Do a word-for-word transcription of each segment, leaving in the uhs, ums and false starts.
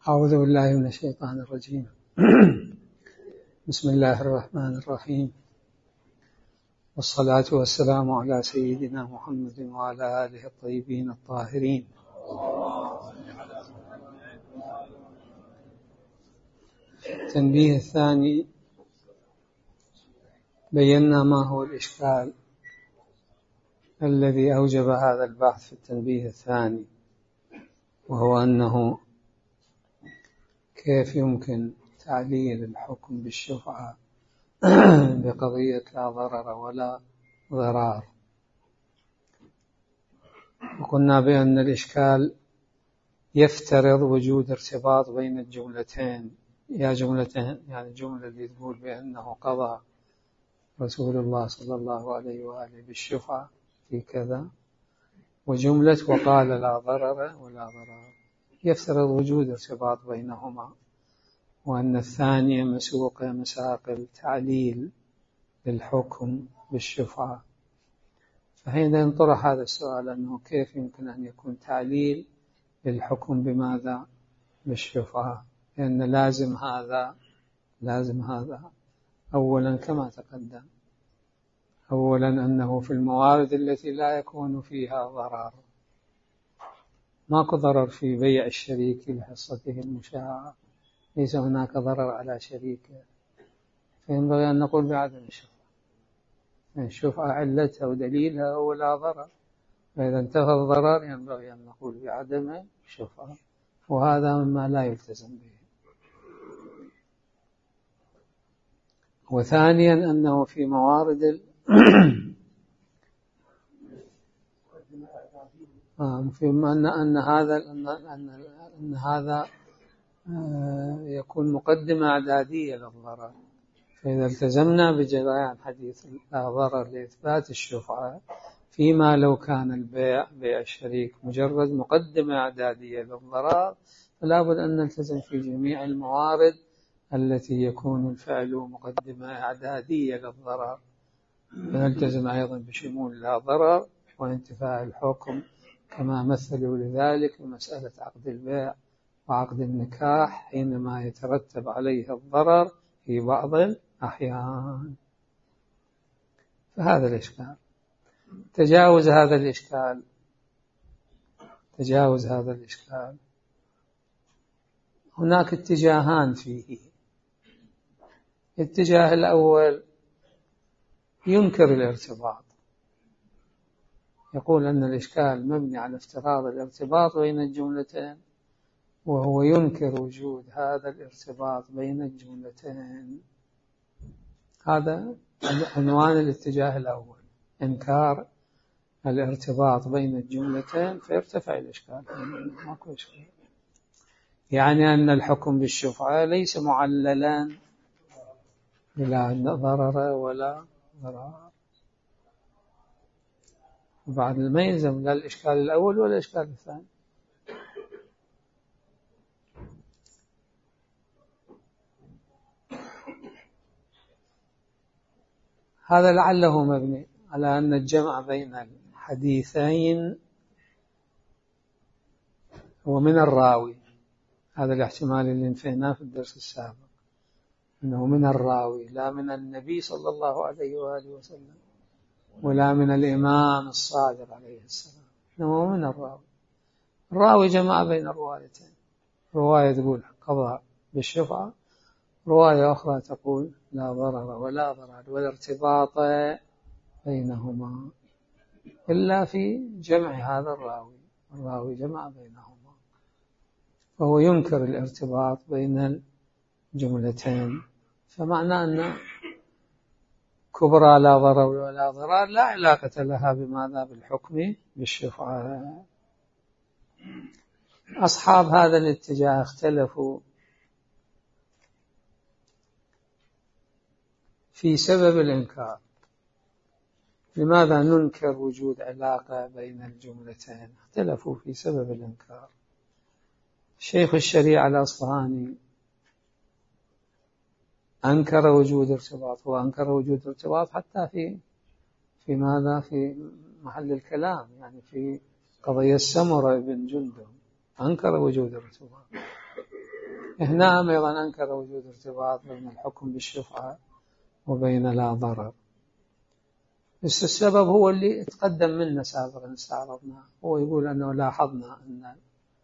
أعوذ بالله من الشيطان الرجيم. بسم الله الرحمن الرحيم، والصلاة والسلام على سيدنا محمد وعلى آله الطيبين الطاهرين. التنبيه الثاني، بينا ما هو الإشكال الذي أوجب هذا البحث في التنبيه الثاني، وهو أنه كيف يمكن تعليل الحكم بالشفعة بقضية لا ضرر ولا ضرار. وقلنا بأن الإشكال يفترض وجود ارتباط بين الجملتين، يا جملتين يعني الجملة اللي تقول بأنه قضى رسول الله صلى الله عليه وآله بالشفعة في كذا، وجملة وقال لا ضرر ولا ضرار، يفترض وجود ارتباط بينهما، وأن الثانية مسوقة مساق التعليل للحكم بالشفعة. فحين ينطرح هذا السؤال أنه كيف يمكن أن يكون تعليل للحكم بماذا؟ بالشفعة، لأن لازم هذا لازم هذا أولا كما تقدم، أولا أنه في الموارد التي لا يكون فيها ضرر، ماكو ضرر في بيع الشريك لحصته المشاعة، ليس هناك ضرر على شريكه، فينبغي أن نقول بعدم الشفعة. الشفعة علتها ودليلها هو لا ضرر، فإذا انتهى الضرر ينبغي أن نقول بعدم الشفعة، وهذا مما لا يلتزم به. وثانيا أنه في موارد ال... في أن أن هذا أن أن أن هذا يكون مقدمة إعدادية للضرر، فإذا التزمنا بجريان حديث لا ضرر لإثبات الشفعة فيما لو كان البيع بيع الشريك مجرد مقدمة إعدادية للضرر، فلا بد أن نلتزم في جميع الموارد التي يكون الفعل مقدمة إعدادية للضرر، فنلتزم أيضا بشمول لا ضرر وانتفاء الحكم كما مثلوا لذلك بمسألة عقد البيع وعقد النكاح حينما يترتب عليه الضرر في بعض الأحيان. فهذا الإشكال، تجاوز هذا الإشكال تجاوز هذا الإشكال هناك اتجاهان فيه. الاتجاه الأول ينكر الارتباط، يقول أن الإشكال مبني على افتراض الارتباط بين الجملتين، وهو ينكر وجود هذا الارتباط بين الجملتين. هذا عنوان الاتجاه الأول، إنكار الارتباط بين الجملتين، فيرتفع الإشكال، ماكو إشكال. يعني أن الحكم بالشفعة ليس معللا لا ضرر ولا ضرار، وبعد ما يلزم لا الإشكال الأول ولا الإشكال الثاني. هذا لعله مبني على أن الجمع بين الحديثين هو من الراوي، هذا الاحتمال اللي انفيناه في الدرس السابق، أنه من الراوي لا من النبي صلى الله عليه وآله وسلم ولا من الإمام الصادق عليه السلام، إنه من الراوي. الراوي جمع بين الروايتين، رواية تقول قضاء بالشفعة، رواية أخرى تقول لا ضرر ولا ضرر ولا ارتباط بينهما، إلا في جمع هذا الراوي، الراوي جمع بينهما، فهو ينكر الارتباط بين الجملتين. فمعنى أن كبرى لا ضرر ولا ضرار لا علاقة لها بماذا؟ بالحكم بالشفعة. أصحاب هذا الاتجاه اختلفوا في سبب الإنكار، لماذا ننكر وجود علاقة بين الجملتين؟ اختلفوا في سبب الإنكار. شيخ الشريعة الأصفهاني أنكر وجود ارتباط، وأنكر وجود ارتباط حتى في في ماذا؟ في محل الكلام، يعني في قضية سمرة بن جندب أنكر وجود ارتباط. هنا أيضا أنكر وجود ارتباط بين الحكم بالشفعة وبين لا ضرر، بس السبب هو اللي تقدم منا سابقا استعرضناه. هو يقول أنه لاحظنا أن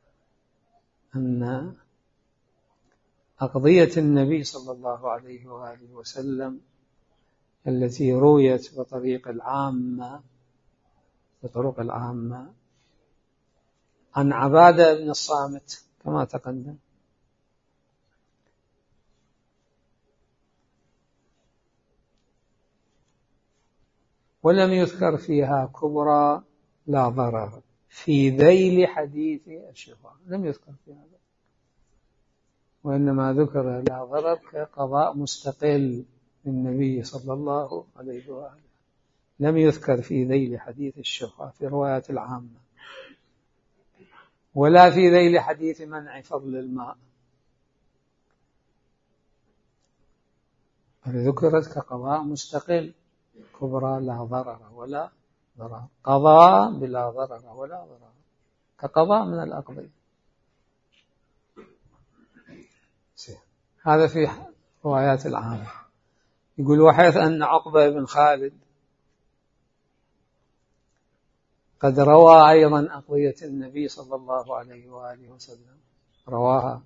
أن أقضية النبي صلى الله عليه وآله وسلم التي رويت بطريق العامة بطرق العامة عن عبادة بن الصامت كما تقدم، ولم يذكر فيها كبرى لا ضرر في ذيل حديث الشفاعة، لم يذكر في هذا، وإنما ذكر لا ضرر كقضاء مستقل للنبي صلى الله عليه وآله، لم يذكر في ذيل حديث الشفاعة في روايات العامة، ولا في ذيل حديث منع فضل الماء، بل ذكرت كقضاء مستقل كبرى لا ضرر ولا ضرر، قضاء بلا ضرر ولا ضرر كقضاء من الأقضية. هذا في روايات العامة. يقول وحيث أن عقبة بن خالد قد روى أيضا أقضية النبي صلى الله عليه وآله وسلم، رواها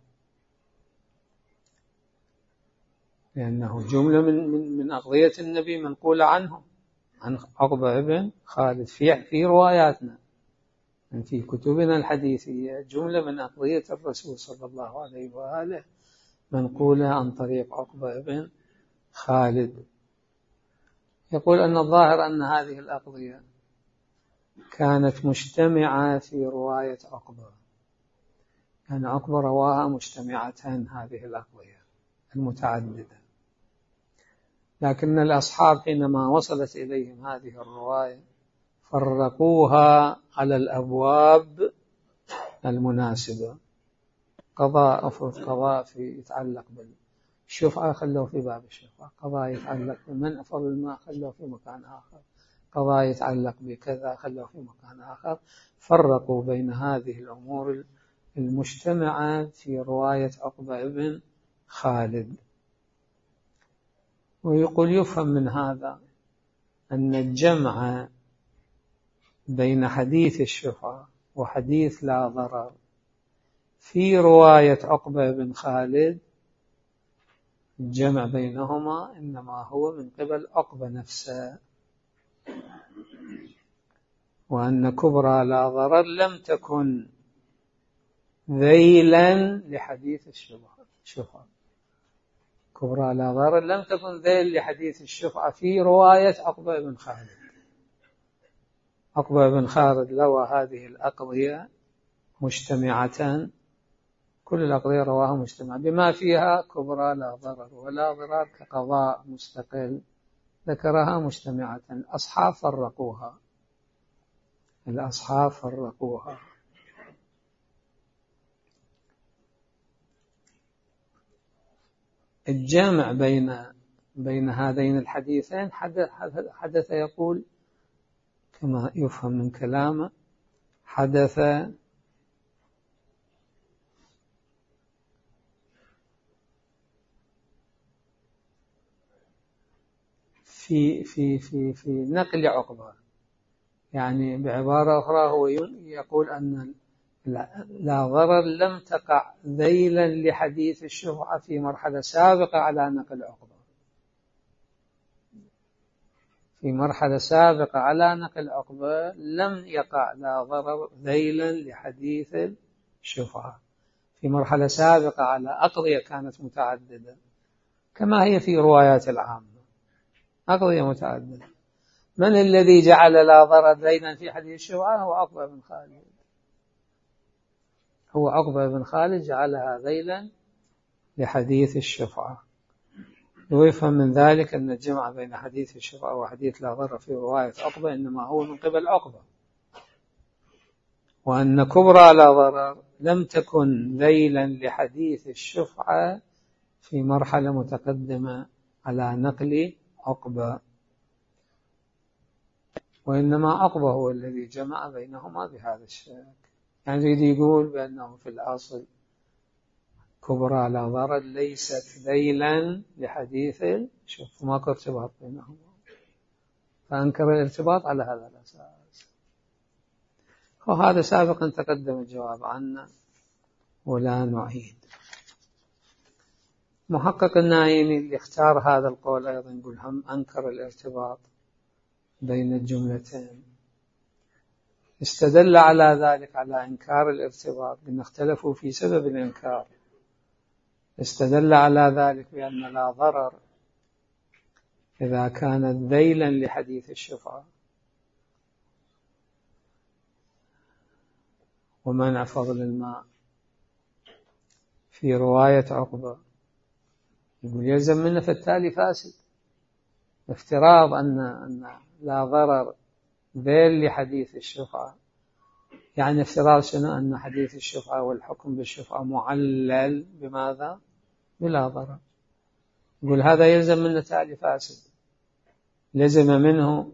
لأنه جملة من من من أقضية النبي منقولة عنه عن عقبة بن خالد في في رواياتنا في كتبنا الحديثية، جملة من أقضية الرسول صلى الله عليه وآله منقولة عن طريق عقبة بن خالد. يقول أن الظاهر أن هذه الأقضية كانت مجتمعة في رواية عقبة، كان عقبة رواها مجتمعة هذه الأقضية المتعددة، لكن الأصحاب حينما وصلت إليهم هذه الرواية فرقوها على الأبواب المناسبة. قضاء أفرض قضاء في يتعلق بالشفعة خلوه في باب الشفعة، قضاء يتعلق بمنع فضل الماء خلوه في مكان آخر، قضاء يتعلق بكذا خلوه في مكان آخر. فرقوا بين هذه الأمور المجتمعة في رواية عقبة بن خالد. ويقول يفهم من هذا أن الجمع بين حديث الشفعة وحديث لا ضرر في رواية عقبة بن خالد، الجمع بينهما إنما هو من قبل عقبة نفسه، وأن كبرى لا ضرر لم تكن ذيلا لحديث الشفعة، كبرى لا ضرر لم تكن ذيل لحديث الشفعة في رواية عقبة بن خالد. عقبة بن خالد روى هذه الأقضية مجتمعة، كل الأقضية رواها مجتمعة بما فيها كبرى لا ضرر ولا ضرر كقضاء مستقل، ذكرها مجتمعة. الأصحاب فرقوها الأصحاب فرقوها الجمع بين بين هذين الحديثين حدث, حدث يقول كما يفهم من كلامه، حدث في في في في نقل عقبة، يعني بعبارة أخرى هو يقول أن لا ضرر لم تقع ذيلا لحديث الشفعة في مرحلة سابقة على نقل عقبة، في مرحلة سابقة على نقل عقبة لم يقع لا ضرر ذيلا لحديث الشفعة، في مرحلة سابقة على أقضية كانت متعددة كما هي في روايات العامة، أقضية متعددة. من الذي جعل لا ضرر ذيلا في حديث الشفعة؟ هو عقبة بن خالد، هو عقبة بن خالد جعلها ذيلا لحديث الشفعة. ويفهم من ذلك أن الجمع بين حديث الشفعة وحديث لا ضرر في رواية عقبة إنما هو من قبل عقبة، وأن كبرى لا ضرر لم تكن ذيلا لحديث الشفعة في مرحلة متقدمة على نقل عقبة، وإنما عقبة هو الذي جمع بينهما بهذا الشكل. يعني يريد يقول بأنه في الأصل كبرى لا ضرر ليست ذيلا لحديث الشفعة، ماكو ارتباط بينهما، فأنكر الارتباط على هذا الأساس. وهذا سابقا تقدم الجواب عنه ولا نعيد. محقق النايمي اللي اختار هذا القول أيضا يقول هم أنكر الارتباط بين الجملتين، استدل على ذلك على إنكار الارتباط بأن اختلفوا في سبب الإنكار، استدل على ذلك بأن لا ضرر إذا كانت ذيلا لحديث الشفعة ومنع فضل الماء في رواية عقبة، يقول يلزم منه في التالي فاسد. افتراض أن أن لا ضرر ذيل لحديث الشفعة، يعني افتراض شنو؟ أن حديث الشفعة والحكم بالشفعة معلل بماذا؟ بلا ضرر. يقول هذا يلزم منه تالي فاسد، لزم منه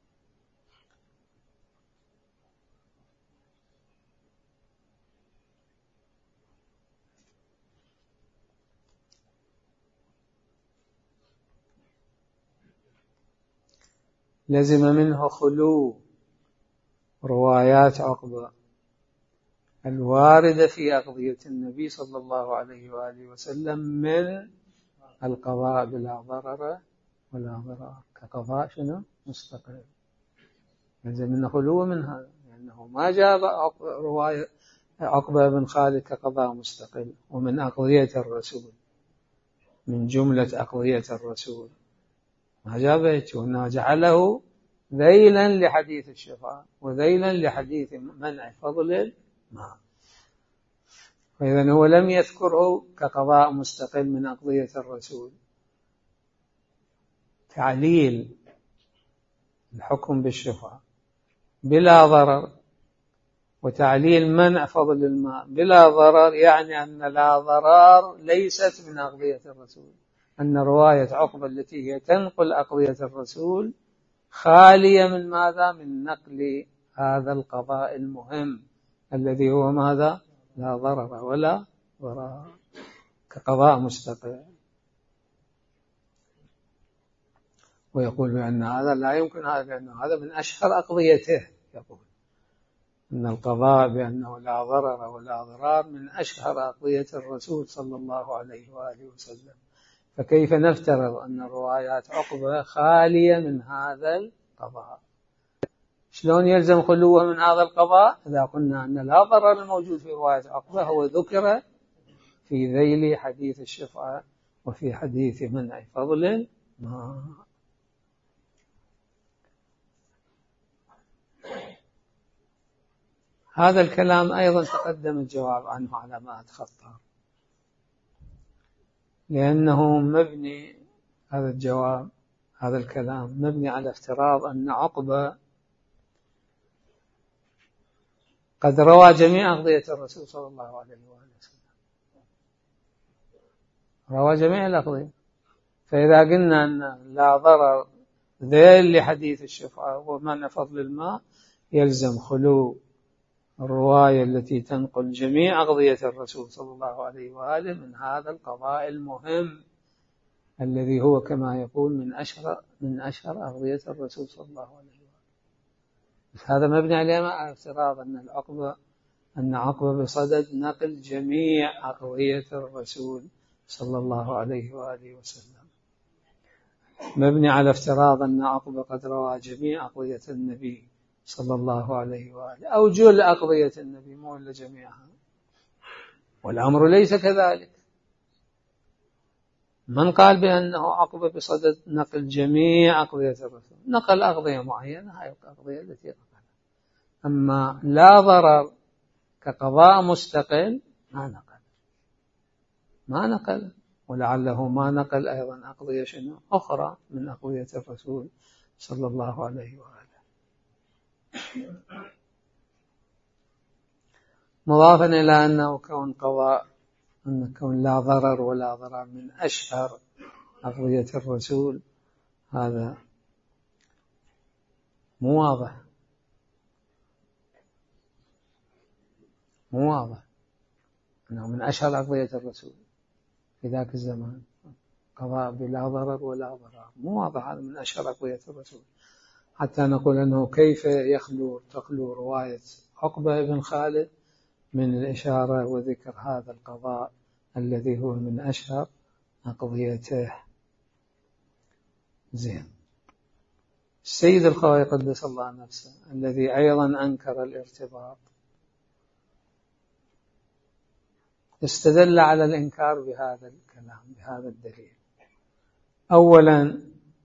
لزم منه خلو روايات عقبة الواردة في أقضية النبي صلى الله عليه وآله وسلم من القضاء بلا ضرر ولا ضرار، كقضاء شنو؟ مستقل. لزم منه خلو من هذا، لأنه ما جاب رواية عقبة بن خالد كقضاء مستقل ومن أقضية الرسول، من جملة أقضية الرسول، ما جابته، وإنما جعله ذيلا لحديث الشفاعة وذيلا لحديث منع فضل الماء. فإذا هو لم يذكره كقضاء مستقل من أقضية الرسول، تعليل الحكم بالشفاعة بلا ضرر وتعليل منع فضل الماء بلا ضرر، يعني أن لا ضرر ليست من أقضية الرسول، أن رواية عقبة التي هي تنقل أقضية الرسول خالية من ماذا؟ من نقل هذا القضاء المهم الذي هو ماذا؟ لا ضرر ولا ضرار، كقضاء مستقل. ويقول بأن هذا لا يمكن، هذا لأنه هذا من أشهر أقضيته، يقول أن القضاء بأنه لا ضرر ولا ضرار من أشهر أقضية الرسول صلى الله عليه وآله وسلم، فكيف نفترض أن روايات عقبة خالية من هذا القضاء؟ شلون يلزم خلوه من هذا القضاء إذا قلنا أن لا ضرر الموجود في رواية عقبة هو ذكر في ذيل حديث الشفعة وفي حديث منع فضل الماء؟ هذا الكلام أيضا تقدم الجواب عنه على ما أتخطى، لأنه مبني، هذا الجواب هذا الكلام مبني على افتراض أن عقبة قد روى جميع أقضية الرسول صلى الله عليه وآله وسلم، روى جميع الأقضية، فإذا قلنا أن لا ضرر ذيل لحديث الشفعة ومنع فضل الماء يلزم خلو الرواية التي تنقل جميع أقضية الرسول صلى الله عليه وآله من هذا القضاء المهم الذي هو كما يقول من أشهر من أشهر أقضية الرسول صلى الله عليه وآله. هذا مبني على افتراض أن العقبة أن عقبة بصدد نقل جميع أقضية الرسول صلى الله عليه وآله وسلم، مبني على افتراض أن عقبة قد روى جميع أقضية النبي صلى الله عليه وآله أو جل أقضية النبي مو إلا جميعها، والأمر ليس كذلك. من قال بأنه عقبة بصدد نقل جميع أقضية الرسول؟ نقل أقضية معينة، هاي الأقضية التي نقلها، أما لا ضرر كقضاء مستقل ما نقل ما نقل ولعله ما نقل أيضا أقضية شنو أخرى من أقضية الرسول صلى الله عليه وآله. مضافا إلى أنه كون قضاء أن كون لا ضرر ولا ضرر من أشهر أقضية الرسول، هذا مو واضح مو واضح أنه من أشهر أقضية الرسول في ذاك الزمان، قضاء بلا ضرر ولا ضرار، مو واضح هذا من أشهر أقضية الرسول، حتى نقول أنه كيف يخلو تخلو رواية عقبة بن خالد من الإشارة وذكر هذا القضاء الذي هو من أشهر أقضيته. زين. السيد الخوئي قدس الله نفسه الذي أيضا أنكر الارتباط استدل على الإنكار بهذا الكلام، بهذا الدليل. أولا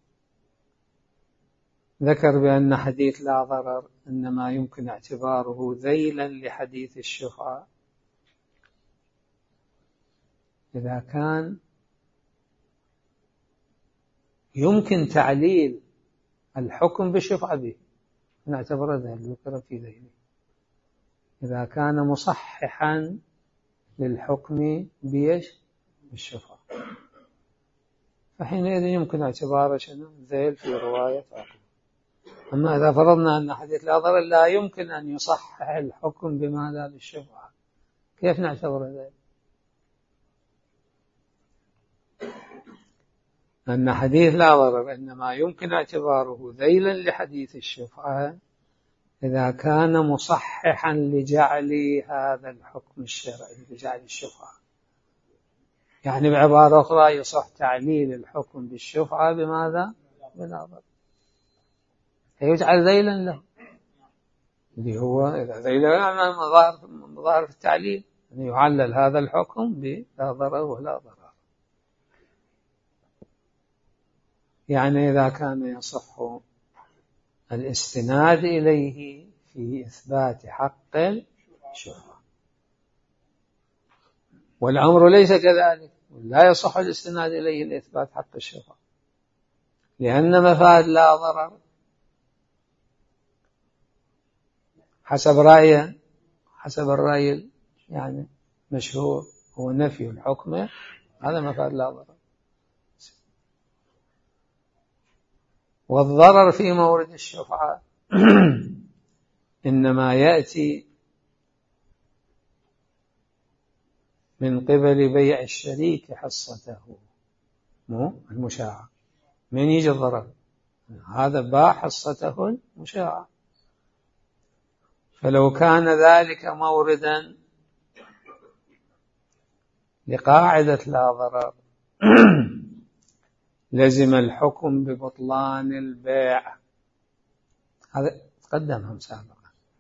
ذكر بأن حديث لا ضرر إنما يمكن اعتباره ذيلا لحديث الشفعة إذا كان يمكن تعليل الحكم بالشفعة به، نعتبر ذيل، ذكر في ذيله إذا كان مصححا للحكم بيش بالشفعة، فحينئذ يمكن اعتباره شنو ذيل في رواية عقبة. أما إذا فرضنا أن حديث لا ضرر لا يمكن أن يصحح الحكم بماذا بالشفعة، كيف نعتبر ذيل؟ أن حديث لا ضرر إنما يمكن اعتباره ذيلا لحديث الشفعة إذا كان مصححا لجعل هذا الحكم الشرعي لجعل الشفعة، يعني بعبارة أخرى يصح تعليل الحكم بالشفعة بماذا؟ بلا ضرر، فيجعل ذيلا له، اللي هو إذا ذيلا يعني مظاهر في التعليل أن يعلل هذا الحكم بلا ضرر ولا ضرر. يعني إذا كان يصح الاستناد إليه في إثبات حق الشفعة، والأمر ليس كذلك، لا يصح الاستناد إليه لإثبات حق الشفعة، لأن مفاد لا ضرر حسب رأيه حسب الرأي يعني مشهور هو نفي الحكم، هذا مفاد لا ضرر. والضرر في مورد الشفعة إنما يأتي من قبل بيع الشريك حصته، مو المشاعة. من يجي الضرر؟ هذا باع حصته المشاعة. فلو كان ذلك موردا لقاعدة لا ضرر لزم الحكم ببطلان البيع، هذا تقدمهم سابقا.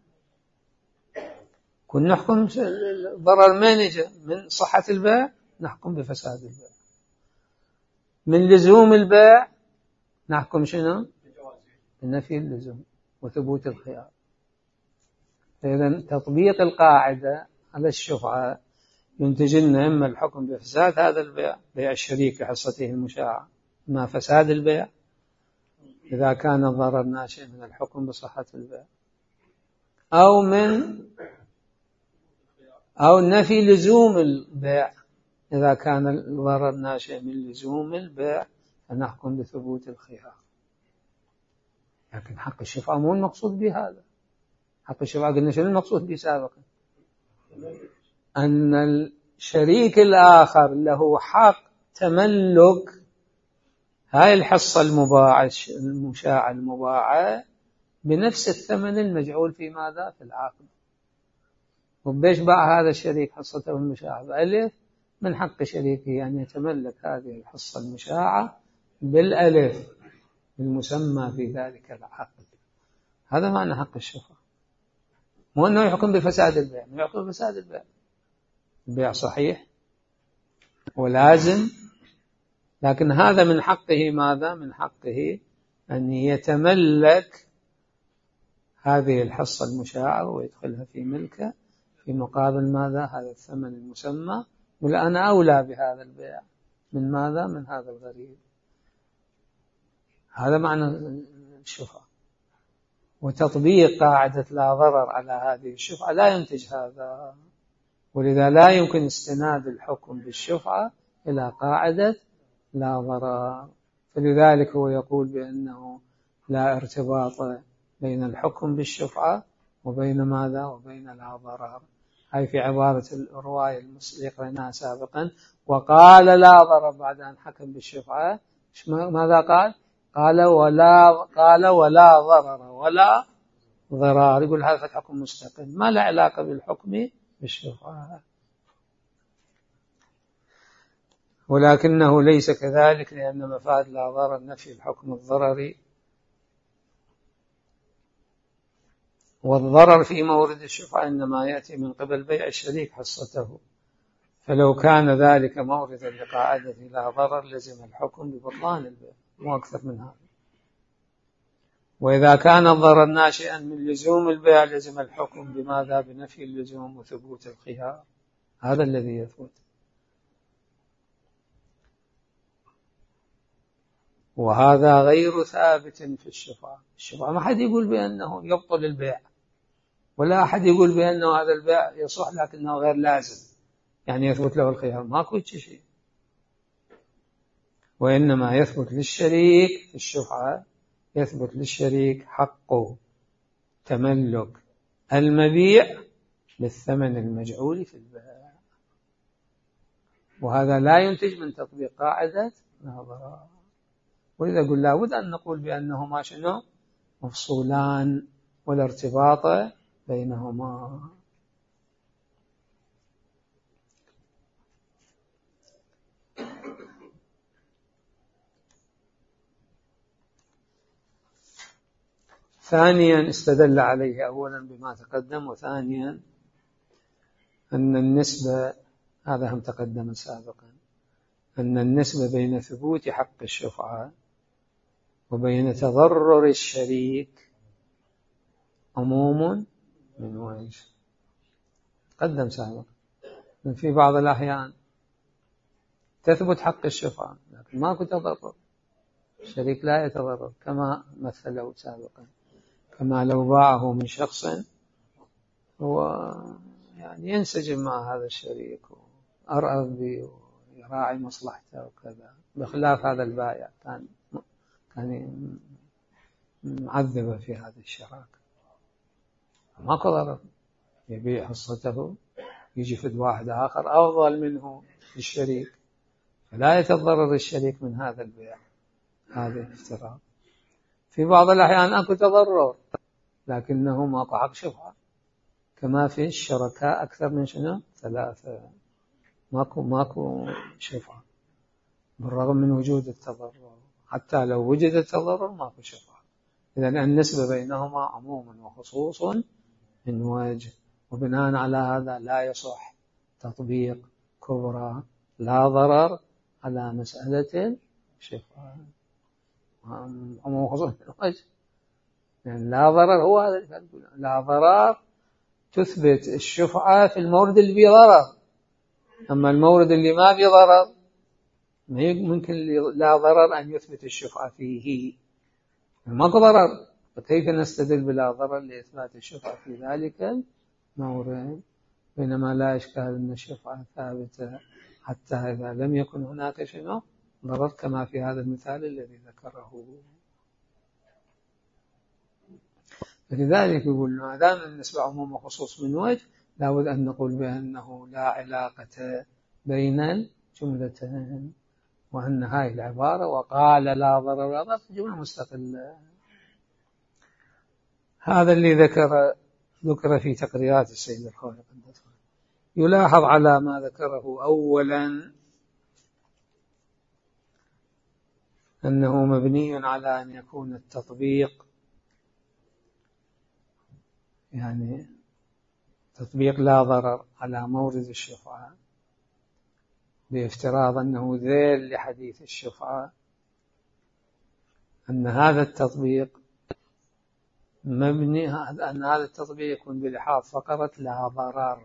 كنا نحكم الضرر من يجي من صحة البيع، نحكم بفساد البيع. من لزوم البيع نحكم شنو؟ بنفي اللزوم وثبوت الخيار. إذن تطبيق القاعدة على الشفعة ينتج لنا إما الحكم بفساد هذا البيع، بيع الشريك حصته المشاعة، ما فساد البيع إذا كان الضرر ناشئ من الحكم بصحة البيع، أو من أو نفي لزوم البيع إذا كان الضرر ناشئ من لزوم البيع فنحكم بثبوت الخيار. لكن حق الشفعة مو المقصود بهذا. حق الشفعة قلنا شنو المقصود به سابقا؟ أن الشريك الآخر له حق تملك هاي الحصة المباعة المشاعة المباعة بنفس الثمن المجعول في ماذا؟ في العقد. وبيش باع هذا الشريك حصته المشاعة بألف، من حق شريكه أن يتملك هذه الحصة المشاعة بالألف المسمى في ذلك العقد. هذا معنى حق الشفعة، مو أنه يحكم بفساد البيع، ما يحكم بفساد البيع. البيع صحيح ولازم، لكن هذا من حقه ماذا؟ من حقه أن يتملك هذه الحصة المشاعة ويدخلها في ملكه في مقابل ماذا؟ هذا الثمن المسمى. ولا أنا أولى بهذا البيع من ماذا؟ من هذا الغريب. هذا معنى الشفعة. وتطبيق قاعدة لا ضرر على هذه الشفعة لا ينتج هذا، ولذا لا يمكن استناد الحكم بالشفعة إلى قاعدة لا ضرر. فلذلك هو يقول بأنه لا ارتباط بين الحكم بالشفعة وبين ماذا؟ وبين لا ضرر. هاي في عبارة الرواية اللي قرأناها سابقا. وقال لا ضرر بعد أن حكم بالشفعة ماذا قال؟ قال ولا قال ولا ضرر ولا ضرار. يقول هذا حكم مستقل ما له علاقة بالحكم بالشفعة. ولكنه ليس كذلك، لأن مفاد لا ضرر نفي الحكم الضرري، والضرر في مورد الشفعة إنما يأتي من قبل بيع الشريك حصته، فلو كان ذلك موردا لقاعدة لا ضرر لزم الحكم ببطلان البيع، مو أكثر من هذا. وإذا كان الضرر ناشئا من لزوم البيع لزم الحكم بماذا؟ بنفي اللزوم وثبوت الخيار، هذا الذي يثبت. وهذا غير ثابت في الشفعة. الشفعة ما حد يقول بأنه يبطل البيع، ولا أحد يقول بأنه هذا البيع يصح لكنه غير لازم، يعني يثبت له الخيار، ماكو شيء. وإنما يثبت للشريك في الشفعة، يثبت للشريك حق تملك المبيع بالثمن المجعول في البيع، وهذا لا ينتج من تطبيق قاعدة لا ضرر. وإذا قل لابد أن نقول بأنهما شنو؟ مفصولان ولا ارتباط بينهما. ثانيا استدل عليه أولا بما تقدم، وثانيا أن النسبة، هذا هم تقدم سابقا، أن النسبة بين ثبوت حق الشفعة وبين تضرر الشريك عموم من وجه. تقدم سابقا في بعض الأحيان تثبت حق الشفعة لكن ماكو تضرر، الشريك لا يتضرر كما مثله سابقا، كما لو باعه من شخص هو يعني ينسجم مع هذا الشريك وأرأف به ويراعي مصلحته وكذا، بخلاف هذا البائع كان كان معذبة في هذه الشراكة، ماكو ضرر، يبيع حصته يجي فد واحد آخر أفضل منه الشريك، فلا يتضرر الشريك من هذا البيع. هذا افتراض. في بعض الأحيان أكو تضرر لكنه ماكو حق شفعة، كما في الشركاء أكثر من شنو؟ ثلاثة، ماكو ماكو شفعة بالرغم من وجود التضرر، حتى لو وجد التضرر ماكو شفعة. إذن النسبة بينهما عموما وخصوص من وجه، وبناء على هذا لا يصح تطبيق كبرى لا ضرر على مسألة الشفعة عموما وخصوص من وجه. يعني لا ضرر هو هذا، لا ضرر تثبت الشفعة في المورد اللي فيه ضرر، أما المورد اللي ما فيه ضرر ما ممكن لا ضرر أن يثبت الشفعة فيه، ماكو ضرر، فكيف نستدل بلا ضرر لإثبات الشفعة في ذلك المورد؟ بينما لا إشكال أن الشفعة ثابتة حتى إذا لم يكن هناك شنو ضرر، كما في هذا المثال الذي ذكره. فلذلك يقول ما دام النسبة عموم وخصوص من وجه لابد أن نقول بأنه لا علاقة بين الجملتين، وأن هاي العبارة وقال لا ضرر ولا ضرر جملة مستقلة. هذا اللي ذكر ذكر في تقريرات السيد الخوئي. يلاحظ على ما ذكره أولا أنه مبني على أن يكون التطبيق يعني تطبيق لا ضرر على مورد الشفعة بافتراض أنه ذيل لحديث الشفعة، أن هذا التطبيق مبني أن هذا التطبيق يكون بلحاظ فقرة لا ضرر.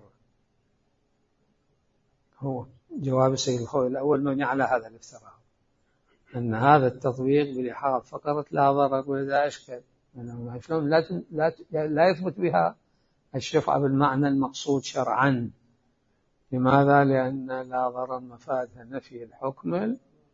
هو جواب السيد الخوئي الأول مبني على هذا الافتراض أن هذا التطبيق بلحاظ فقرة لا ضرر، وإذا أشكل شلون لا لا لا يثبت بها الشفعة بالمعنى المقصود شرعا. لماذا؟ لأن لا ضرر مفادها نفي الحكم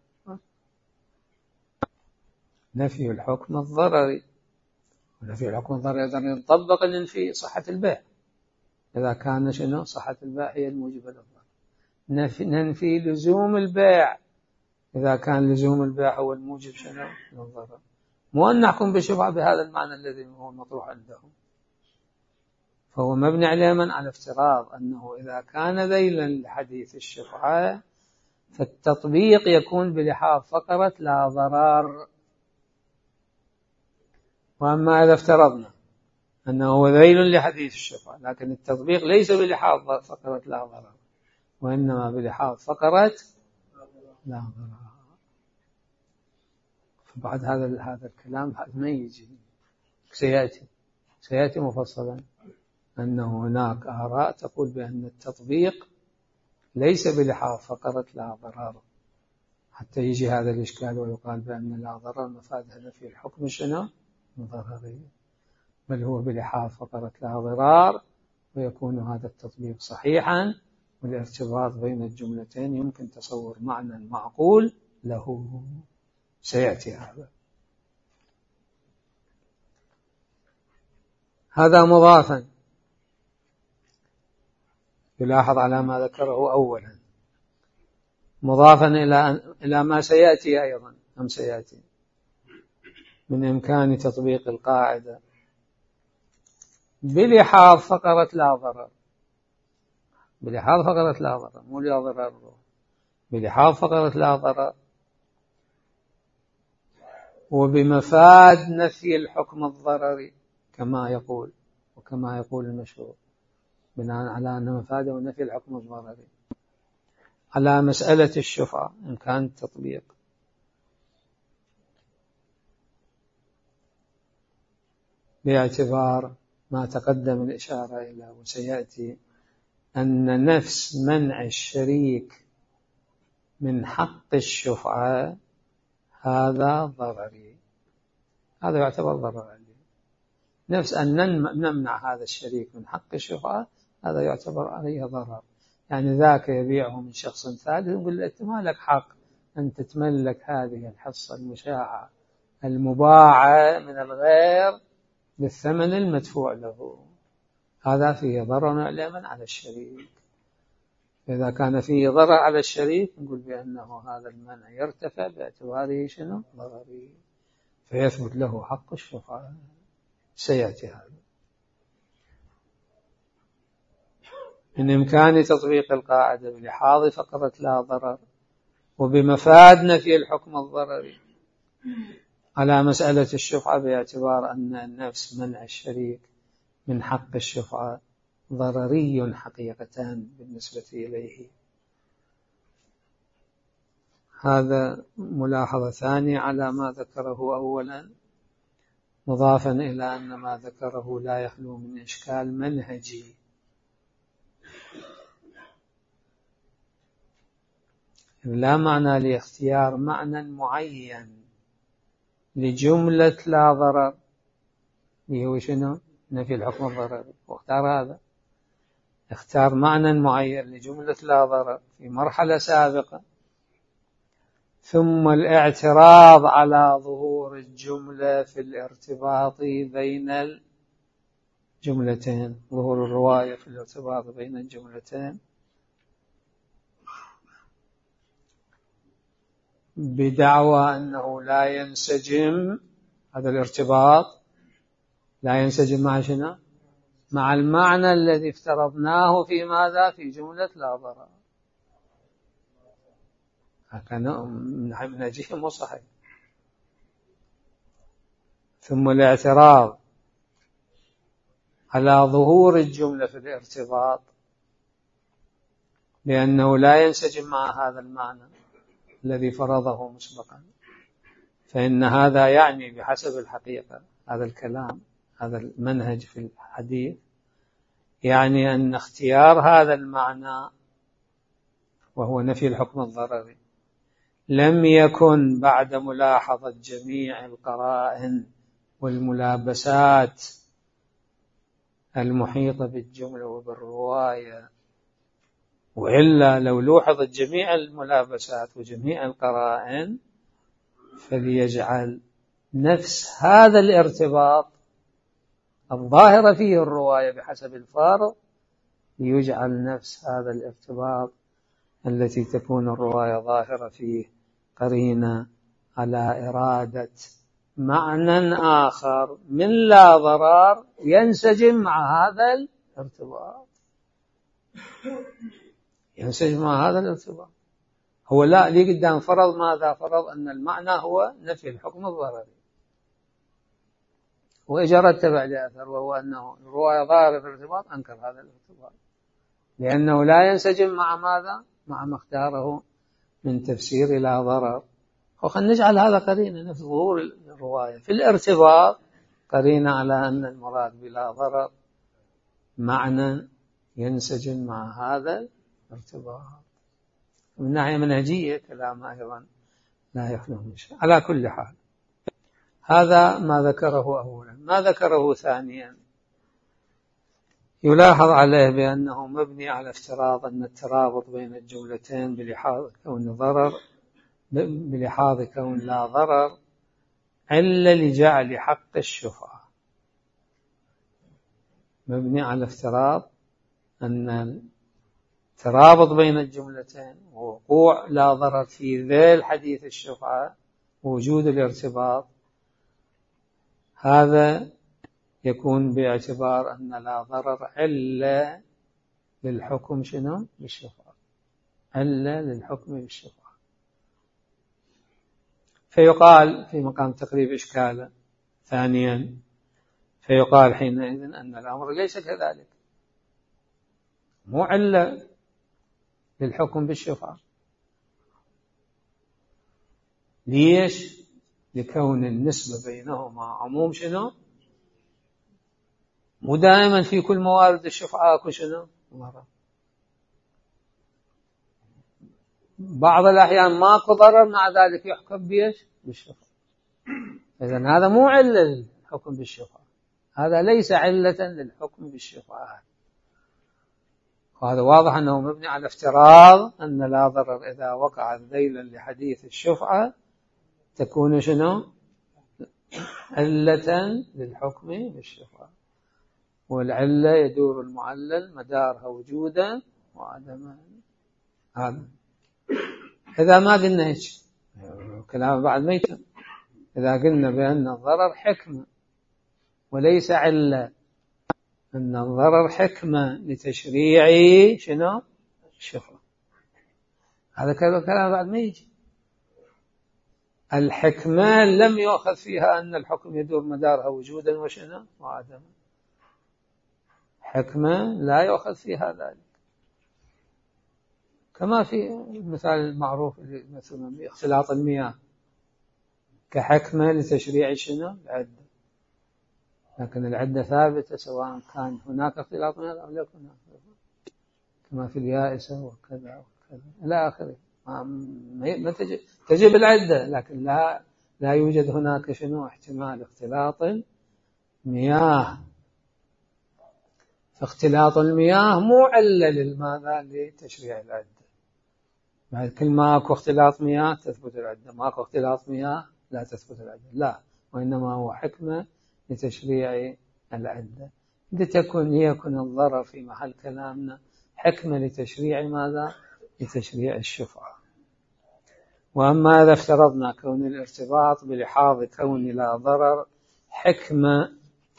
نفي الحكم الضرري، ونفي الحكم الضرري يطبق في صحة البيع، إذا كان شنو صحة البيع هي الموجبة للضرر. ننفي لزوم البيع إذا كان لزوم البيع هو الموجب شنو للضرر، مو أن نحكم بالشفعة بهذا المعنى الذي هو مطروح عندهم. فهو مبني عليه على افتراض أنه إذا كان ذيلا لحديث الشفعة فالتطبيق يكون بلحاظ فقرة لا ضرر. وأما إذا افترضنا أنه ذيل لحديث الشفعة لكن التطبيق ليس بلحاظ فقرة لا ضرر وإنما بلحاظ فقرة لا ضرر، فبعد هذا هذا الكلام ما يجي سيأتي سيأتي مفصلا أنه هناك آراء تقول بأن التطبيق ليس بلحاظ فقرة لا ضرر، حتى يجي هذا الإشكال ويقال بأن لا ضرر مفادها في الحكم شنو ضرري، بل هو بلحاظ فقرة لا ضرار، ويكون هذا التطبيق صحيحا، والارتباط بين الجملتين يمكن تصور معنى معقول له. سيأتي هذا. هذا مضافا يلاحظ على ما ذكره أولا، مضافا إلى إلى ما سيأتي أيضا أم سيأتي من إمكان تطبيق القاعدة بلحاظ فقرة لا ضرر، بلحاظ فقرة لا ضرر مو لا ضرر، بلحاظ فقرة لا ضرر، وبمفاد نفي الحكم الضرري كما يقول وكما يقول المشهور، بناء على أن مفاده نفي الحكم الضرري على مسألة الشفعة إن كان التطبيق. باعتبار ما تقدم الإشارة إلى وسيأتي أن نفس منع الشريك من حق الشفعة هذا ضرري، هذا يعتبر ضررا، نفس أن نمنع هذا الشريك من حق الشفعة هذا يعتبر عليه ضرر. يعني ذاك يبيعه من شخص ثالث يقول له أنت ما لك حق أن تتملك هذه الحصة المشاعة المباعة من الغير بالثمن المدفوع له، هذا فيه ضرر علما على الشريك. إذا كان فيه ضرر على الشريك نقول بأنه هذا المنع يرتفع باعتباره شنو ضرري، فيثبت له حق الشفعة. سيأتي هذا. من إمكان تطبيق القاعدة بلحاظ فقرة لا ضرر وبمفاد نفي الحكم الضرري على مسألة الشفعة باعتبار أن النفس منع الشريك من حق الشفعة ضرري حقيقة بالنسبة إليه. هذا ملاحظة ثانية على ما ذكره أولا، مضافا إلى أن ما ذكره لا يخلو من إشكال منهجي. لا معنى لاختيار معنى معين لجملة لا ضرر اللي هو شنو نفي الحكم الضرري، واختار هذا، اختار معنى معين لجملة لا ضرر في مرحلة سابقة، ثم الاعتراض على ظهور الجملة في الارتباط بين الجملتين، ظهور الرواية في الارتباط بين الجملتين بدعوى أنه لا ينسجم، هذا الارتباط لا ينسجم مع شنو؟ مع المعنى الذي افترضناه في ماذا؟ في جملة لا ضرر. هكذا من نجيه مو صحيح. ثم الاعتراض على ظهور الجملة في الارتباط لأنه لا ينسجم مع هذا المعنى الذي فرضه مسبقا، فإن هذا يعني بحسب الحقيقة هذا الكلام هذا المنهج في الحديث يعني أن اختيار هذا المعنى وهو نفي الحكم الضرري لم يكن بعد ملاحظة جميع القرائن والملابسات المحيطة بالجملة وبالرواية، وإلا لو لوحظت جميع الملابسات وجميع القرائن فليجعل نفس هذا الارتباط الظاهرة فيه الرواية بحسب الفارق ليجعل نفس هذا الارتباط التي تكون الرواية ظاهرة فيه قرينة على إرادة معنى آخر من لا ضرر ينسجم مع هذا الارتباط، ينسجم مع هذا الارتباط. هو لا لي قدام فرض ماذا؟ فرض أن المعنى هو نفي الحكم الضرري، وإجا رتب عليه أثر وهو أنه الرواية ظاهرة في الارتباط، أنكر هذا الارتباط لأنه لا ينسجم مع ماذا؟ مع ما اختاره من تفسير لا ضرر. وخلنا نجعل هذا قرينة نفس ظهور الرواية في الارتباط، قرينة على أن المراد بلا ضرر معنى ينسجم مع هذا الارتباط. من ناحية منهجية كلام أيضا لا يخلو من شيء. على كل حال هذا ما ذكره أولا. ما ذكره ثانيا يلاحظ عليه بأنه مبني على افتراض أن الترابط بين الجملتين بلحاظ كون ضرر بلحاظ كون لا ضرر علة لجعل حق الشفعة. مبني على افتراض أن الترابط بين الجملتين ووقوع لا ضرر في ذيل حديث الشفعة ووجود الارتباط، هذا يكون باعتبار أن لا ضرر علة للحكم شنو؟ بالشفعة، علة للحكم بالشفعة. فيقال في مقام تقريب إشكاله ثانيا، فيقال حينئذ أن الأمر ليس كذلك، مو علة للحكم بالشفعة. ليش؟ لكون النسبة بينهما عموم شنو؟ مو دائما في كل موارد الشفعة أكو شنو؟ مرة بعض الأحيان ماكو ضرر مع ذلك يحكم بيش؟ بالشفعة. إذن هذا مو علة للحكم بالشفعة، هذا ليس علة للحكم بالشفعة. وهذا واضح أنه مبني على افتراض أن لا ضرر إذا وقع ذيلا لحديث الشفعة تكون شنو؟ علة للحكم بالشفعة. والعلة يدور المعلل مدارها وجودا وعدما. هذا إذا ما قلنا هيك كلام بعد ميتم. إذا قلنا بأن الضرر حكمة وليس علة، أن الضرر حكمة لتشريع شنو؟ الشفعة، هذا كلام بعد ما يجي. الحكمة لم يؤخذ فيها أن الحكم يدور مدارها وجودا وشنو؟ وعدما. حكمة لا يؤخذ فيها ذلك، كما في المثال المعروف مثلا اختلاط المياه كحكمة لتشريع شنو؟ العدة، لكن العدة ثابتة سواء كان هناك اختلاط مياه أو لا يكون، كما في اليائسة وكذا وكذا إلى آخره. ما تجب, تجب العدة، لكن لا لا يوجد هناك شنو؟ احتمال اختلاط المياه. فاختلاط المياه مو علة للماذا؟ لتشريع العدة. بعد كل ما اكو اختلاط مياه تثبت العدة، ما اكو اختلاط مياه لا تثبت العدة، لا، وإنما هو حكمة لتشريع العدة. إذا تكون يكون الضرر في محل كلامنا حكمة لتشريع ماذا؟ لتشريع الشفعة. وأما إذا افترضنا كون الارتباط بلحاظ كون لا ضرر حكمة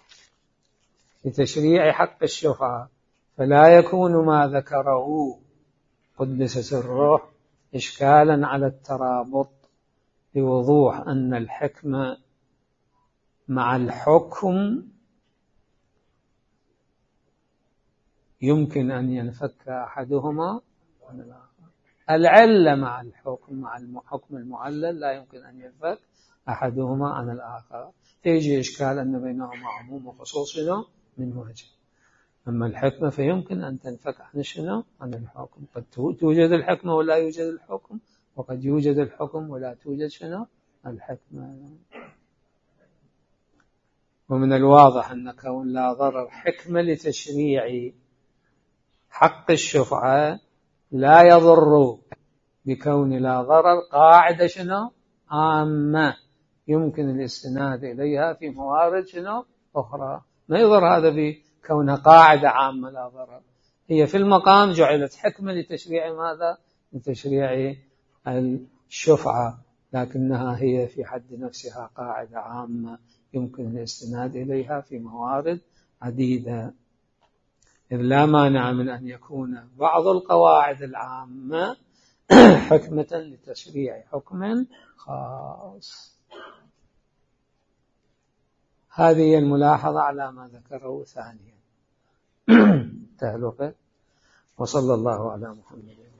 لتشريع حق الشفعة، فلا يكون ما ذكره قدس سره إشكالا على الترابط، لوضوح أن الحكمة مع الحكم يمكن أن ينفك أحدهما عن الآخر. العلة مع الحكم مع الحكم المعلل لا يمكن أن ينفك أحدهما عن الآخر، تيجي إشكال أن بينهما عموم وخصوص شنو؟ من وجه. أما الحكمة فيمكن أن تنفك عن شنو؟ عن الحكم. قد توجد الحكمة ولا يوجد الحكم، وقد يوجد الحكم ولا توجد شنو؟ الحكمة. ومن الواضح أن كون لا ضرر حكمة لتشريع حق الشفعة لا يضر بكون لا ضرر قاعدة شنو؟ عامة يمكن الاستناد إليها في موارد شنو؟ أخرى. ما يضر هذا بكونها قاعدة عامة لا ضرر، هي في المقام جعلت حكمة لتشريع ماذا؟ لتشريع الشفعة، لكنها هي في حد نفسها قاعدة عامة يمكن الاستناد إليها في موارد عديدة، إذ لا مانع من أن يكون بعض القواعد العامة حكمة لتشريع حكم خاص. هذه الملاحظة على ما ذكره ثانيا. تهلقة. وصلى الله على محمد.